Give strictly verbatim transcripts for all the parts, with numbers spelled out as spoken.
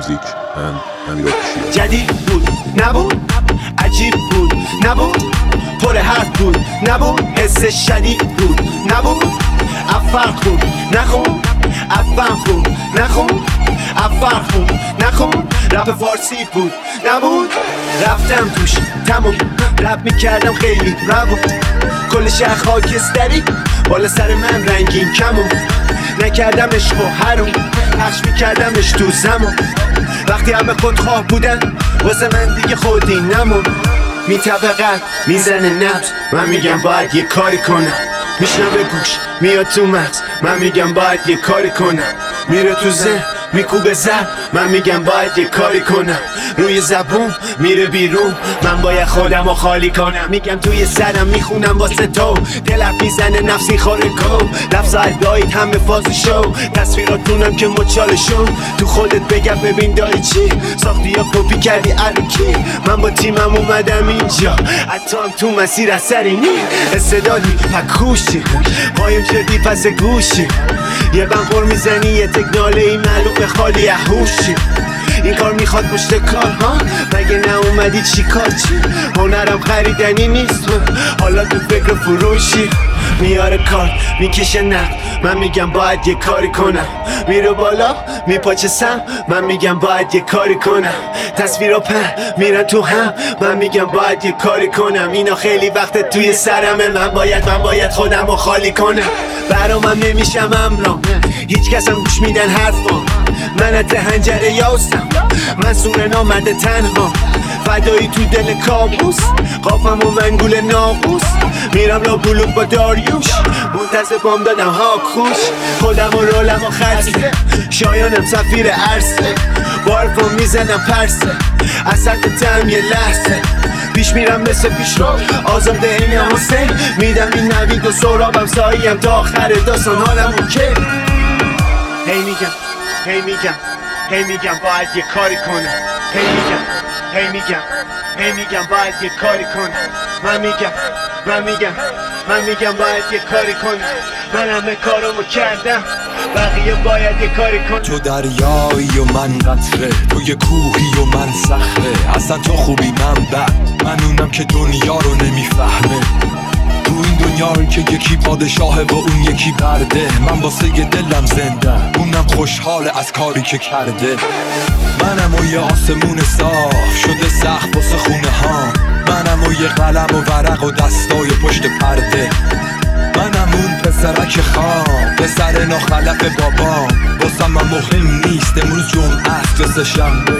موزیک من امیرعلی شیرازی. جدید بود نبود، عجیب بود نبود، پر حرف بود نبود، حس شدید بود نبود، افر خون نخون، افن خون نخون، افر خون نخون، رپ فارسی بود نبود، رفتم توش تموم، رپ میکردم خیلی روون، کل شهر خاکستری بالا سر من رنگین کمون، نکردم عشق و حروم، پخش میکردمش تو زمان، وقتی همه خودخواه بودن واسه من دیگه خودی نمون، میطبقت میزنه نبض، من میگم باید یه کاری کنم، میشنوه گوش میاد تو مغز، من میگم باید یه کاری کنم، میره تو ذهن میکوبه زر، من میگم باید یه کاری کنم، روی زبون میره بیرون، من باید خودمو خالی کنم، میگم توی سرم میخونم واسه تو، دلم میزنه نفسی خوره کو، لفظ ادایت همه فازی شو، تصویراتونم که مچالشون، تو خودت بگم ببین داری چی ساختی یا کپی کردی الکی، من با تیمم اومدم اینجا، حتی هم تو مسیر اثری نی، استعدادی پکوشی قایم شدی پس گوشی، یه بنخور میزنی یه تکناله ای معلومه خالی احوشی، این کار میخواد پشت کار ها، مگه نه اومدی چی کار چی، هنرم خریدنی نیست، حالا تو فکر فروشی، میاره کار میکشه نقد، من میگم باید یه کاری کنم، میره بالا میپاچه سم، من میگم باید یه کاری کنم، تصویرا پر میرن تو هم، من میگم باید یه کاری کنم، اینا خیلی وقت توی سرمه، من باید من باید خودمو خالی کنم، برا من نمیشم امرام، هیچ کسم گوش میدن حرفام، من از هنجره یاستم، من سور نامده تنها، فدایی تو دل کابوس، قافم و منگول ناقوس، میرم لا بلوک با داریوش، منتظر بام دادم ها خوش، خودم و رولم و خرسه، شایانم سفیر عرصه، بارفم میزنم پرسه، اصد تم یه لحظه، پیش میرم مثل پیش رو آزاده این حسین، میدم این نوید و سرابم ساییم تا آخر داستان حالم اوکی، هی میگم هی میگم هی میگم باید یه کاری کنم، هی میگم هی میگم هی میگم باید یه کاری کنم، من میگم من میگم من میگم باید یه کاری کنم، من همه کارمو کردم بقیه باید یه کاری کنم، تو دریایی و من قطره، تو یه کوهی و من صخره، اصلا تو خوبی من بد، من اونم که دنیا رو نمیفهمه، تو این دنیایی که یکی پادشاهه و اون یکی برده، من واسه یه دلم زنده، اونم خوشحاله از کاری که کرده، منم و یه آسمون صاف شده سخت واسه خونه ها، منم و یه قلم و ورق و دستای پشت پرده، منم اون پسرک خام، پسر ناخلف بابام، واسم من مهم نیست امروز جمعه است یا سه شنبه،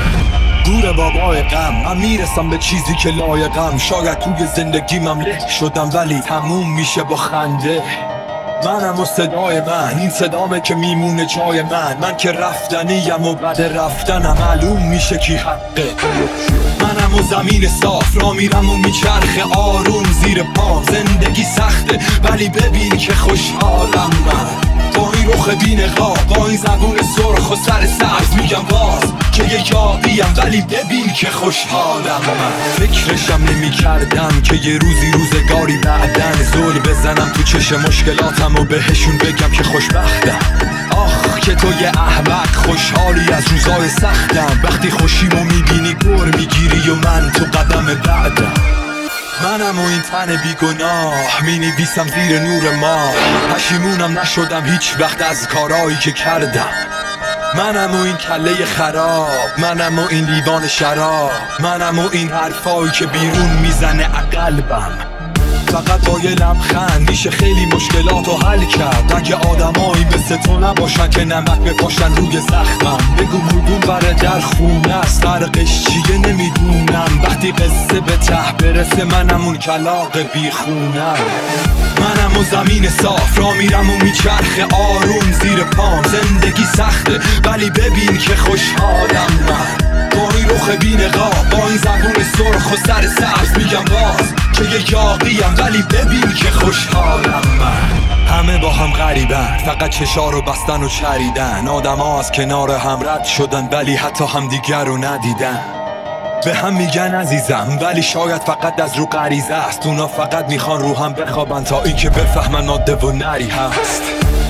دور بابای غم، من میرسم به چیزی که لایقم، شاید توی زندگیم له شدم ولی تموم میشه با خنده، منم و صدای من، این صدامه که میمونه جای من، من که رفتنیم و بعد رفتنم معلوم میشه کی حقه، منم و زمین صاف را میرم و میچرخه آروم زیر پام، زندگی سخته ولی ببین که خوشحالم من، با این رخ بی نقاب، با این زبون سرخ و سر سبز، میگم باز که یه یادیم ولی ببین که خوشحالم من، فکرشم نمی کردم که یه روزی روزگاری بعدن زل بزنم تو چش مشکلاتم و بهشون بگم که خوشبختم، آخ که تو یه احمق خوشحالی از روزای سختم، وقتی خوشیمو میبینی گر میگیری و من تو قدم بعدم، منم و این تن بیگناه می نویسم زیر نور ماه، پشیمونم نشدم هیچ وقت از کارایی که کردم، منم و این کله خراب، منم و این لیوان شراب، منم و این حرفایی که بیرون میزنه قلبم، فقط با یه لبخند میشه خیلی مشکلاتو حل کرد، اگه آدمایی مثل تو نباشن که نمک بپاشن روی زخمم، بگو کدوم بره در خونه است فرقش چیه نمیدونم، وقتی قصه به ته برسه منم اون کلاغ بیخونم، منم و زمین صاف را میرم و میچرخه آروم زیر پام، زندگی سخته ولی ببین که خوشحالم من، با این رخ بی نقاب، با این زبون سرخ و سر سبز، میگم باز که یه یاقیم ولی ببین که خوشحالم من، همه با هم غریبن فقط چشا رو بستن و چریدن، آدم ها از کنار هم رد شدن ولی حتی هم دیگر رو ندیدن، به هم میگن عزیزم ولی شاید فقط از رو غریزه است، اونا فقط میخوان رو هم بخوابن تا این که بفهمن ماده و نری هست،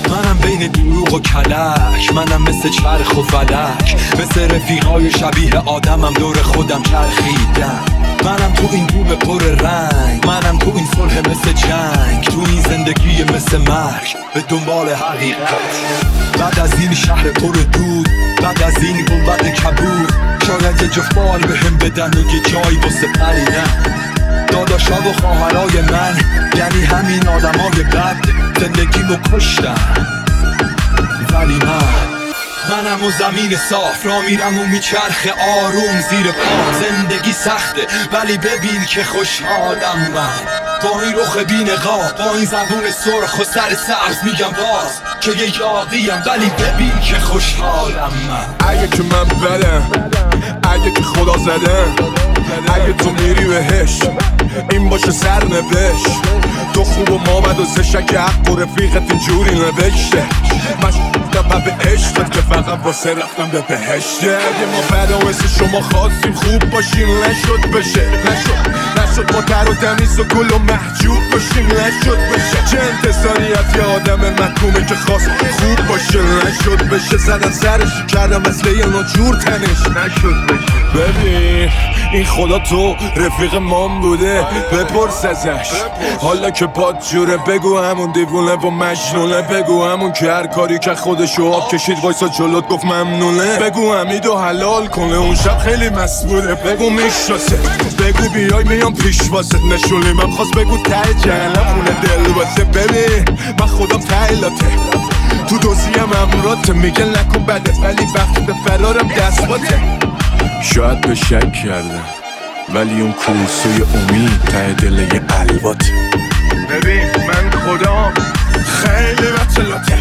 منم بین دروغ و کلک، منم مثل چرخ و فلک، مثل رفیقای شبیه آدمم دور خودم چرخیدم. منم تو این بوم پر رنگ، منم تو این صلح مثل جنگ، تو این زندگی مثل مرگ به دنبال حقیقت. بعد از این شهر پر دود، بعد از این گنبد کبود، شاید یه جفت بال بهم بدن و یه جایی واسه پریدن. داداشا و خواهرای من یعنی همین آدمای بد زندگیمو کشتن، ولی من منم و زمین صاف را میرم و میچرخه آروم زیر پا. زندگی سخته ولی ببین که خوشحالم من، با این رخ بی‌نقاب، با این زبون سرخ و سر سبز میگم باز که یه یاقیم، ولی ببین که خوشحالم من. اگه که من بدم، اگه که خدا زدم، اگه تو میری بهش این باشه سرنوشت. تو خوب و ما بد و زشک حق و رفیقت اینجوری نوشته. من به عشقت که فقط واسه رفتم به بهشته. اگه ما بد و مثل شما خواستیم خوب باشیم نشد بشه، نشد نشد ما تر و تمیز و گل و محجوب باشیم نشد بشه. چه انتصاری از یه آدم محکومه که خواست خوب باشه نشد بشه. زدن سرش کردم مثل یه ناجور تنش نشد بشه. ببین این خدا تو رفیق مام بوده بپرس ازش، حالا که پاد جوره بگو همون دیوونه و مجنونه، بگو همون که هر کاری که خودشو آب کشید وایسا جلوت گفت ممنونه، بگو حمیدو حلال کنه اون شب خیلی مسئوله، بگو میشناسه، بگو بیای میام پیش واسه نشونی من خواست، بگو ته جهنم خونه دل واسه. ببین من خودم تایلاته تو دوزیم امراته، میگه نکن بدت ولی وقت فرارم دست باته. شاید به شک کردم ولی اون کورسوی امید ته دل یه الواته. ببین من خدا خیلی بطلاته،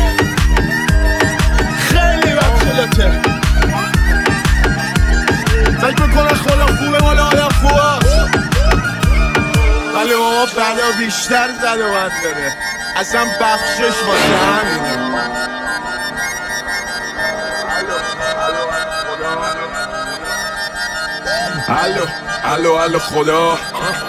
خیلی بطلاته. فکر میکنه خدا خوبه مال آدم خوبه، ولی ما بلا بیشتر زد و بد داره، اصلا بخشش واسه همینه. الو الو الو خدا،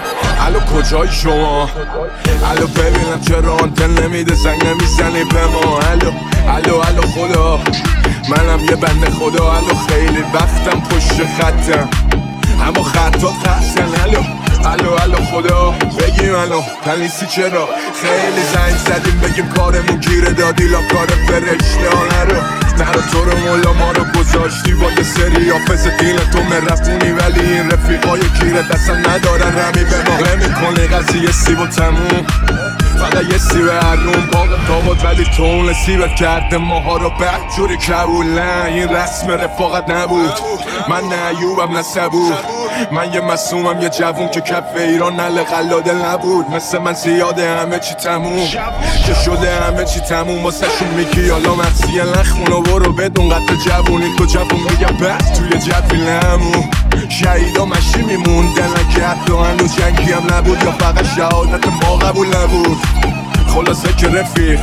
الو کجای شما؟ الو ببینم چرا آنتن نمیده زنگ نمیزنی به ما؟ الو الو الو خدا، منم یه بنده خدا، الو خیلی وقتم پشت خطم اما خطا قصدن. الو الو الو خدا بگیم الو تنیسی چرا خیلی زنگ زدیم بگیم کارمون گیره دادی لا کار فرشته ها. نرو نرو تو رو مولا ما رو گذاشتی با یه سری آفز دین تو مرفونی، ولی این رفیقای گیره دستن ندارن رمی به ما نمیکنه قضیه سیب و تموم، فقط یه سیب هرون باقی تاباد، ولی تو اون سیبت کرده ماها رو بد جوری کبول. نه این رسم رفاقت نبود، من نه ایوبم نه صبور، من یه مسومم یه جوون که کف ایران نل قلاده نبود، مثل من زیاده همه چی تموم که شده همه چی تموم واسه شون میگی حالا مرسیه نخون و برو بدون قطع جوونی تو جوون میگم بس توی جفی نمون. شهیدا مشی میموندن اگه حتی هنوز جنگی هم نبود یا فقط شهادت ما قبول نبود. خلاصه که رفیق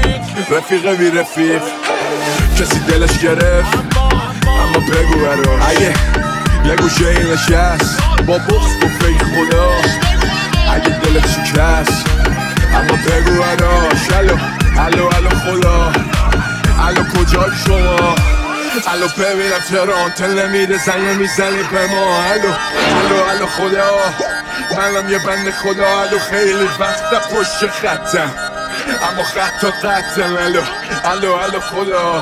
رفیق بی رفیق کسی دلش گرفت اما بگو برا اگه یه گوشه این نشست با بخص گفت ای خدا اگه دلت شکست اما بگو براش. الو الو الو خدا، الو کجای شما؟ الو ببینم چرا آنتن نمیده زنگ نمیزنی به ما؟ الو الو الو خدا، منم یه بنده خدا، الو خیلی وقت پشت خطم اما خطا قطم. الو الو الو خدا،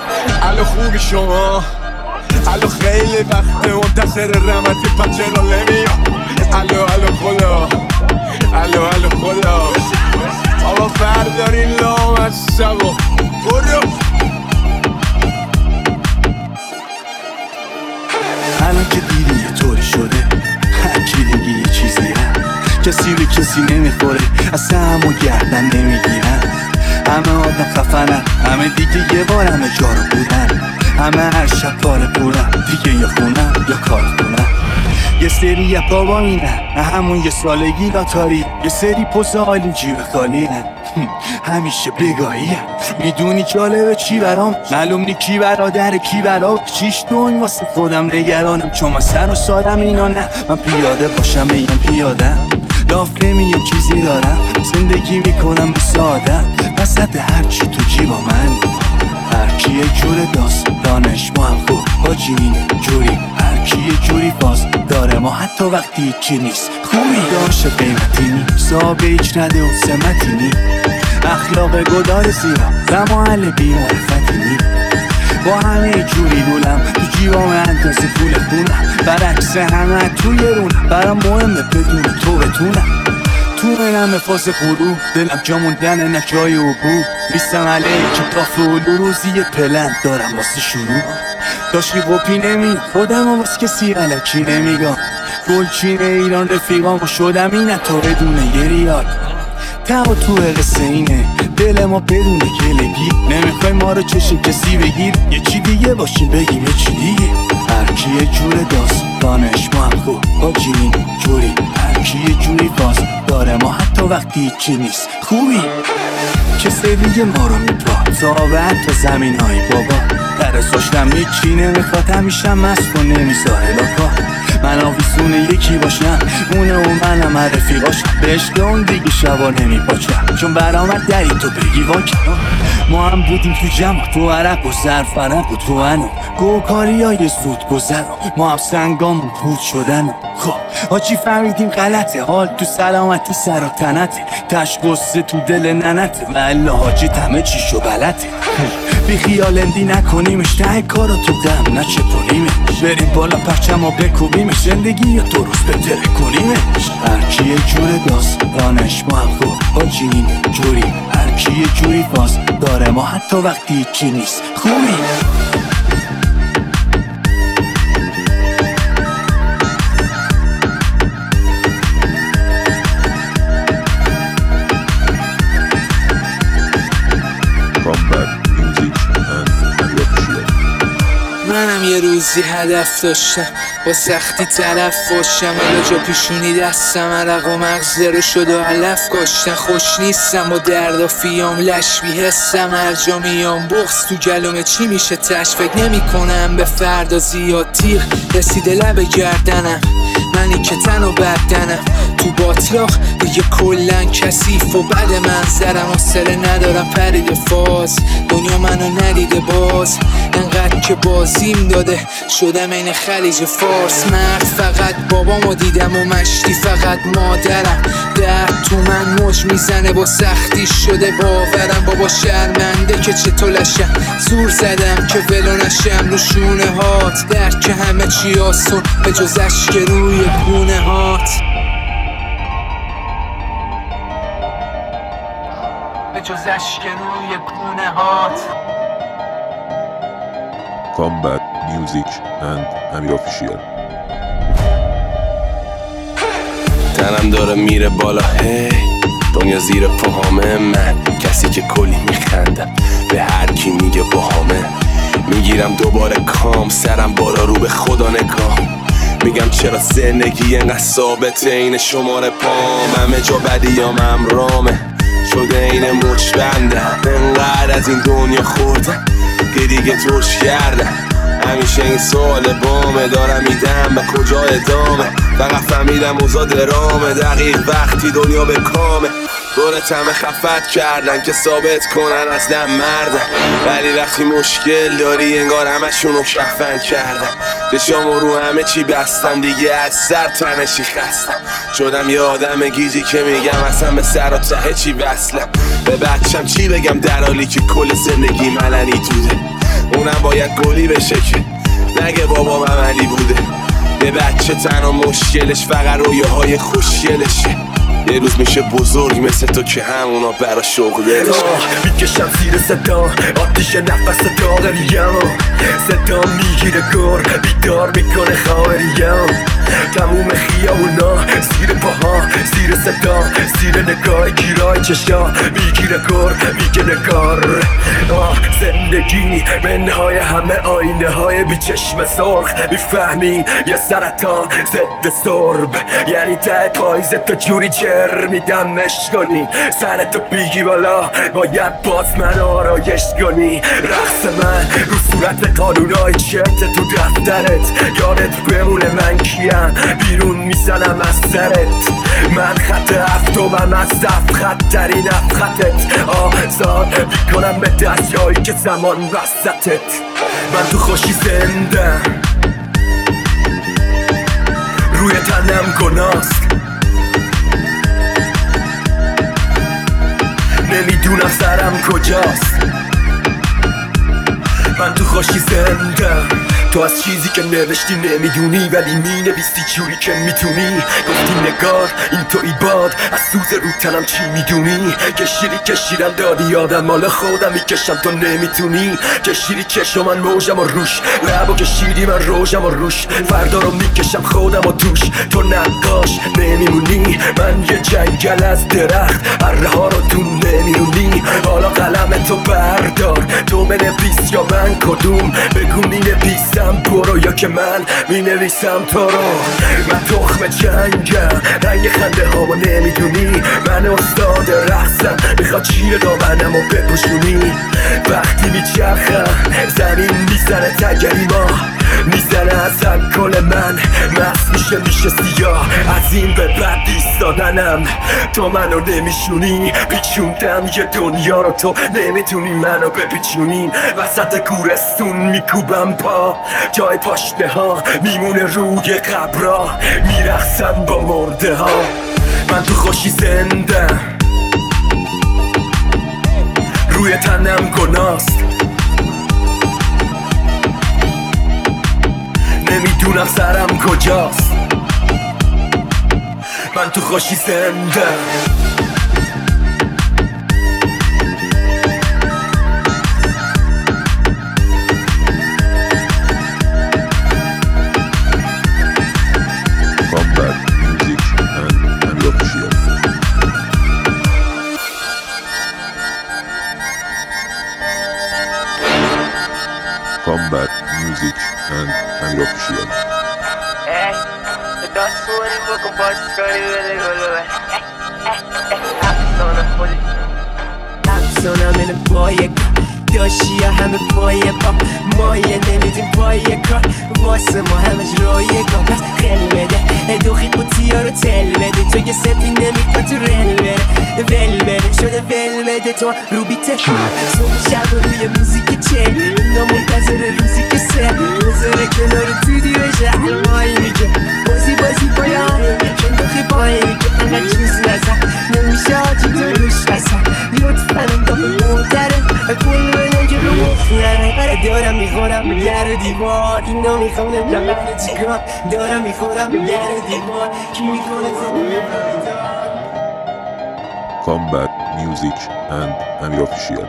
الو خوبی شما؟ الو خیلی وقت منتظر رحمتی پس چرا نمیام؟ الو الو خدا، الو الو خدا، بابا بردارین لام از سبا برو. الان که دیدی یه طوری شده هرکی دیگه یه چیزی هم کسی به کسی نمیخوره اصلا همو گردن نمیگیرن، همه آدم خفنن، همه دیگه یه بار همه جا رو بودن، همه هر شب پاره پورن دیگه یا خونن یا کار کنن. یه سری یه بابا مینن همون یه سالگی لاتاری، یه سری پس آلین جیب خالینن همیشه بگاهیه. میدونی جالبه چی برام؟ معلوم نی کی برادر کی برا چیش دون واسه خودم نگرانم، چون من سر و سادم اینا نه، من پیاده باشم میگم پیاده لاف نمیم چیزی دارم، زندگی میکنم به سادم، پس وسط هرچی تو جیبا من، هرکی یه جور داستانش ما هم خوب حاجی این جوری، هرکی یه جوری باز داره ما حتی وقتی هیچی نیست. خوبی داشت قیمتی نی، صاحب هیچ نده و سمتی نی، اخلاق گدار زیرا و محل بی معرفتی نی، با همه جوری گولم تو جیبام اندازه پول خونم، برعکس همه توی رونم، برام مهمه بدون تو بتونم. تو منم فاز غروب، دلم جا موندن نه جای عبور، نیستم علیه کتاف و روزی یه پلن دارم واسه شروع. داشتی قپی نمی خودم و واسه کسی علکی نمیگم، گلچین ایران رفیقام و شدم اینه تا بدون یه ریال. ته و تو قصه اینه دل ما بدون گلگی، نمیخوای ما رو چش کسی بگیر، یه چی دیگه باشیم بگیم یه چی دیگه، هرکی یه جور داستانش ما هم خوب حاجی این جوری، هرکی یه جوری باز داره ما حتی وقتی هیچی نیست. خوبی که سویه ما رو میپا صابه حتی زمین های بابا، درستاشتم هیچی نمیخواد، همیشه مست و نمیذاره لاکا، من آویسونه یکی باشم اونه و منم رفیقاشم، به عشق اون دیگه شبا نمیپاچم، چون برامد دری تو بگی واکن. ما هم بودیم تو جمع تو عرق و زرفرق و تو انو گوکاری های زود گذر، ما هم سنگامون پود شدن. خب حاجی فهمیدیم غلطه، حال تو سلامتی سر و تنته، تش قصه تو دل ننته، والا حاجی همه چیشو بلته. بی خیالندی نکنیمش، ته کارو تو دم نچپونیمش، بریم بالا پرچم و بکوبیمش، زندگی یا درست بتره کنیمش. هرکی یه جور داستانش ما هم خوب حاجی این جوری، هرکی یه جوری باز داره ما حتی وقتی هیچی نیست. خوبی منم یه روزی هدف داشتم، با سختی طرف باشم، الا جا پیشونی دستم عرق و مغزه رو شد و علف کاشتن. خوش نیستم با درد و فیام، لش بیهستم هر جا میام، بغض تو گلومه چی میشه تش، فکر نمی کنم به فردا زیاد، تیغ رسیده لب گردنم، منی که تن و بدنم تو باطلاق دیگه کلن کثیف و بد منظرم، حوصله ندارم پرید فاز، دنیا منو ندیده باز، انقدر که بازیم داده شدم این خلیج فارس. مرد فقط بابامو دیدم و مشتی فقط مادرم، درد تو من موج میزنه با سختی شده باورم، بابا شرمنده که چطور لشم، زور زدم که ولو نشم رو شونه هات، درد که همه چی آسون به جز اشک روی گونه هات، به جز اشک روی گونه هات. Combat Music and Amir Official. تنم داره میره بالا هی، دنیا زیر پاهامه، من کسی که کلی میخندم به هر کی میگه باهامه، میگیرم دوباره کام، سرم بالا رو به خدا نگاه، میگم چرا زندگی انقدر ثابته این شماره پام، همه جا بدیام امرامه شده این مچ بندم، انقدر از این دنیا خوردم که دیگه توش کردم، همیشه این سوال بامه، دارم میدم به کجا ادامه، فقط فهمیدم اوضاع درامه، دقیق وقتی دنیا به کامه، دورت همه خفت کردن که ثابت کنن از دم مردن، ولی وقتی مشکل داری انگار همشونو کفن کردن، چشامو رو همه چی بستم دیگه از سر تنشی خستم، شدم یه آدم گیجی که میگم اصلا به سر و ته چی وصلم، به بچم چی بگم در حالی که کل زندگی ملنی توده، اونم باید گلی بشه که نگه بابام عملی بوده، یه بچه تنها مشکلش فقط رویاهای خوشگلشه، یه روز میشه بزرگ مثل تو که همونا برا شغل دلش، میکشم زیر صدا آتیش نفس داغریم، صدا میگیره گر بیدار میکنه خواهریم، تموم خیابونا زیر پاها زیر صدا زیر نگاه گیرای چشا میگیره گر میگه نگار، زندگی منهای همه آینه های بی چشم سرخ، میفهمی یه سرطان ضد سرب، یعنی ته پایزه تو جوری جر میدمش کنی، سرتو بیگی بالا باید باز من آرایش کنی، رقص من رو صورت قانونای چرت تو دفترت، یادت بمونه من کیم بیرون میزنم از سرت من خط هفتمم از صف خطترین افخطت آزاد میکنم به دریایی که زمان وسطت من تو خوشی زنده روی تنم گناست نمیدونم سرم کجاست من تو خوشی زنده تو از چیزی که نوشتی نمیدونی ولی مینویسی جوری که میتونی گفتی نگار این توی باد از سوز رو تنم چی میدونی کشیری کشیرم دادی یادم مال خودم میکشم تو نمیتونی کشیری چشم من موجم و روش لبو کشیری من روشم و روش فردا رو میکشم خودم و توش تو نقاش نمیمونی من یه جنگل از درخت اره ها رو تو نمیرونی حالا قلم تو بردار تو بنویس یا من کدوم بگو مینویسم برو یا که من مینویسم تو رو من تخم جنگم رنگ خنده هامو نمیدونی من استاد رقصم میخواد چیه دامنم و بپوشونی وقتی میچرخم زمین میزنه تگری ما میزنه از الکل من مست میشه میشه سیاه از این به بعد ایستادنم تو منو نمیشونی پیچوندم یه دنیا رو تو نمیتونی منو بپیچونی وسط گورستون میکوبم پا جای پاشنه ها میمونه روی قبرا میرقصم با مرده ها من تو خوشی زنده روی تنم گناست نمیدونم سرم کجاست من تو خوشی زنده Combat Music and Amir Official. Combat Music and Amir Official. Hey, that's what it was about to start with the I'm in a boy داشتی یا همه پای پا مایه نمیدیم پای کار واسه ما همش رایگان پس خیلی بده دوخی قوطیا رو تل بده تو یه سپی نمیکن تو رل بره ول بره شده ول بده تو رو بیته صبح شب روی موزیک چل اینا منتظر روزی که سه بذاره کنار تو دیو شهر مایی میگه بازی بازی پایان میکن دوخی پایی میگه انقدر چیز نزن نمیشه آجی تو روش بسن لطفا انداخت مهتره کل بده که رو مفرنه دارم میخورم در دیوار اینا میخوام نمیدونم چیکار دارم میخورم در دیوار کی میکنه Combat Music and Amir Official.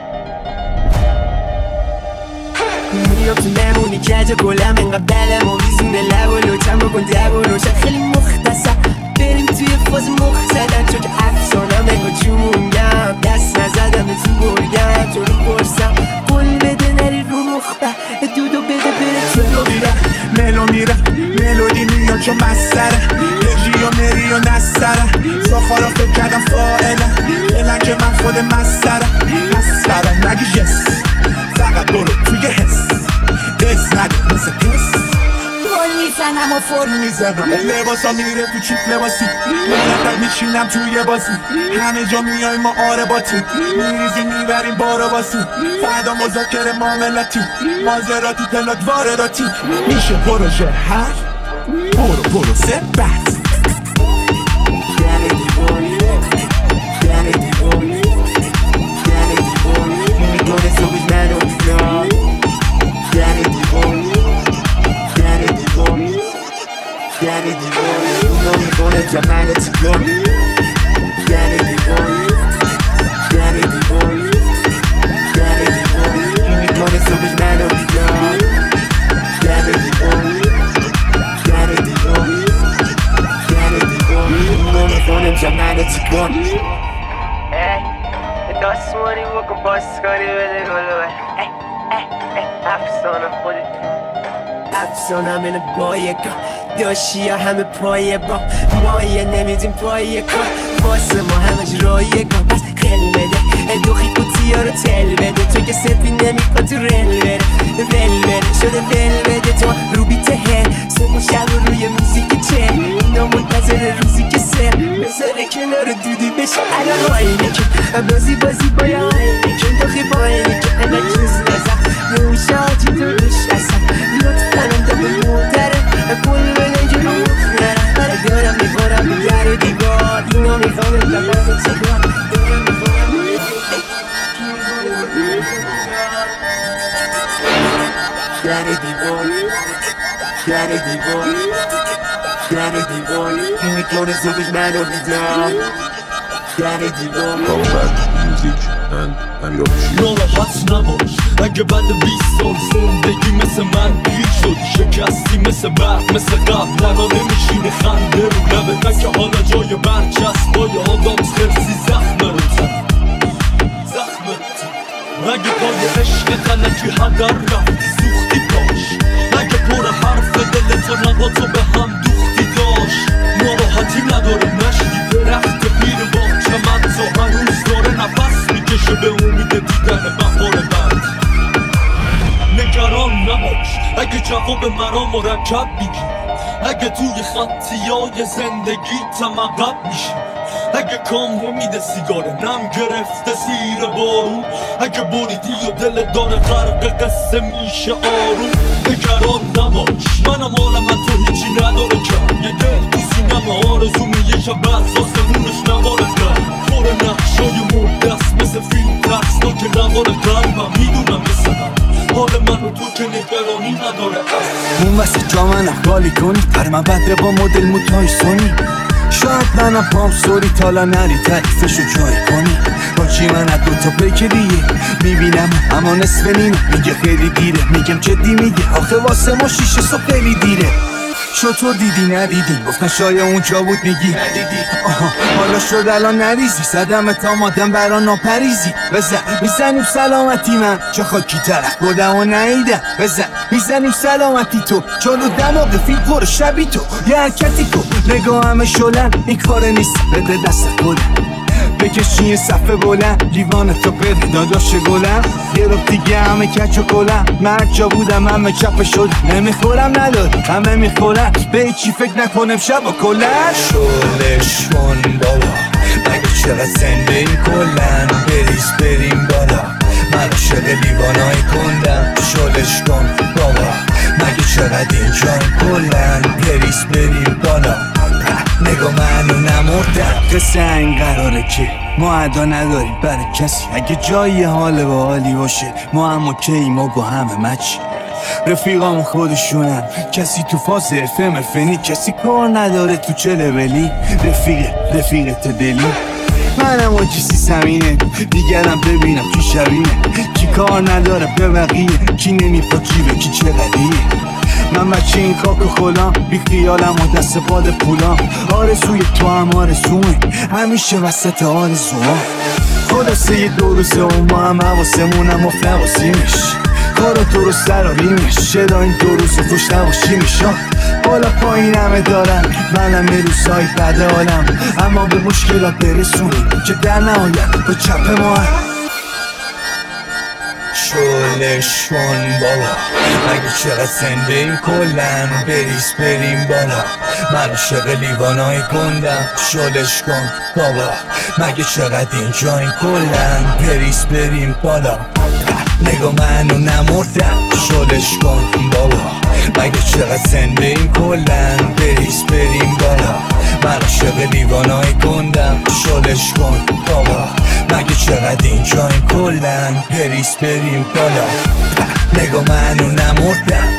میام تو نمونی کج گلم انقدر بلم و ویزونه لب و لوچم بکن دب و روشن خیلی مختصر بریم توی فاز مخ زدن چون که افسانم انگا جونگم دست نزدم تو برگم تو رو پرسم قول بده نری رو مخبه دودو بده بره تو رو میره ملو میره ملودی میاد چون مستره رژی و مری و نستره ساخارا فکر کردم فائله فعلا که من خود مستره مستره نگی یس فقط برو توی حس دست نده مثل پس بال میزنم و فرم میزنم لباسا میره تو چیپ لباسی مرتب میشینم توی بازی همه جا میایم ما آره باتی میریزیم میبریم بارا باسی فردا مذاکره معاملاتی مازراتی پلاک وارداتی میشه پروژه هر برو برو سه بس Jamanets gun Daddy the boy Daddy the boy Daddy the boy Unicorn is always man of God Daddy the boy Daddy the boy Daddy the boy Unicorn is Jamanets gun Hey, that's what he woke up boss got it with the goal Hey, hey, hey, Afsona put it Afsona I'm in a boy داشتی یا همه پای با مایه نمیدیم پای کار واسه ما همش رایگان پس خیلی بده دوخی قوطیا رو تل بده تو که سپی نمیکن تو رل بره ول بره شده ول بده تو رو بیته هل صبح و شب بازی بازی باید چون تو خیبایی که انا چیز نزم نوشاتی تو روش اصلا لطفا انتا به مدره کل بله جلو مخنره دارم میخورم به در دیوار اینو میخوام لبان سیگار دارم میخورم در دیوار در دیوار در دیوار میکنه صبح منو بیدار در دیوار Combat Music and Amir Official. ناراحت نباش اگه بعد بیست سال زندگی مثل من پیر شد شکستی مثل برق مثل قبل لنا نمیشینه خنده رو لبه که حالا جای برچسب با یه آدم خرسی زخم رو تن زخم رو تن اگه پای عشق تلکی هدر رفتی سوختی پاش اگه پر حرف دل تو نبا تو به هم دوختی داشت ناراحتی نداره نشتی درخت پیر باغ چمن تو هنوز داره نفس میکشه به امید دیدن بهار بعد نگران نباش اگه جواب مرا مرکب میگی اگه توی خطیای زندگی تمقب میشی اگه کام نمیده سیگار نم گرفته زیر بارون اگه بریدی و دل داره غرق قصه میشه آروم نگران نباش منم حالم تو هیچی نداره کم یه دل تو سینم آرزومه یه شب از آسمونش نواره کرد پر نقشای مردست مثل فیلم ترسناک نوار قلبم میدونم مثل من حال من و تو که نگرانی نداره اون واسه جا منم خالی کنی پر من بده با مدل موتای سونی شاید منم پام سوری تالا نری تعریفشو جای کنی باچی من از دوتا پیک دیگه میبینم اما نصف نیمه میگه خیلی دیره میگم جدی میگه آخه واسه ما شیشه صبح خیلی دیره شطور دیدی ندیدی گفتن شاید اونجا بود میگی ندیدی آها حالا شد الان نریزی صدم تا مادم برا ناپریزی بزن میزنیم سلامتی من چه خاکی طرف بودم و نهیدم بزن میزنیم سلامتی تو چالو دماغ فیل پر شبی تو یه حرکتی کن نگاه همه شلن این کار نیست بده دست خودم بکشی یه صفحه بلند لیوان تو بده داداش گلم یه رو دیگه همه کچ و کلم مرد جا بودم همه چپ شد نمیخورم نداری همه میخورم به هیچی فکر نکنم شب و کلن شلش کن بابا مگه چقدر زنده این کلن بریز بریم بالا من عاشق لیوانای کندم شلش کن بابا مگه چقدر اینجا این کلن بریز بریم بالا نگاه منو نمردم قصه این قراره که ما عدا نداریم برای کسی اگه جایی حال با حالی باشه ما هم اوکی ما با همه مچی رفیقامو خودشونن کسی تو فاز افم فنی کسی کار نداره تو چه لولی رفیق رفیقت دلی منم آجی سی سمینه دیگرم ببینم کی شبیه کی کار نداره به بقیه کی نمیپا جیبه کی چقدیه من بچه این خاک و خلام بی خیالم و دست باد پولام آرزوی تو هم آرزومه همیشه وسط آرزوها خلاصه یه دو روزه و ما هم حواسمونم افت نواسیمش کارا درست دراریمش چرا این دو روز خوش نباشی میشم بالا پایین همه دارن منم یه روزهای بده حالم اما به مشکلات برسونیم که در نهایت با چپ ما هم شلش کن بابا مگه چقدر زنده این کلن بریز بریم بالا من عاشق لیوانای گندم شلش کن بابا مگه چقدر اینجا این کلن بریز بریم بالا نگاه منو نمردم شلش کن بابا مگه چقدر زنده این کلن بریز بریم بالا من عاشق لیوانای گندم شلش کن بابا مگه چقدر اینجا این کلن بریز بریم بالا نگاه منو نمردم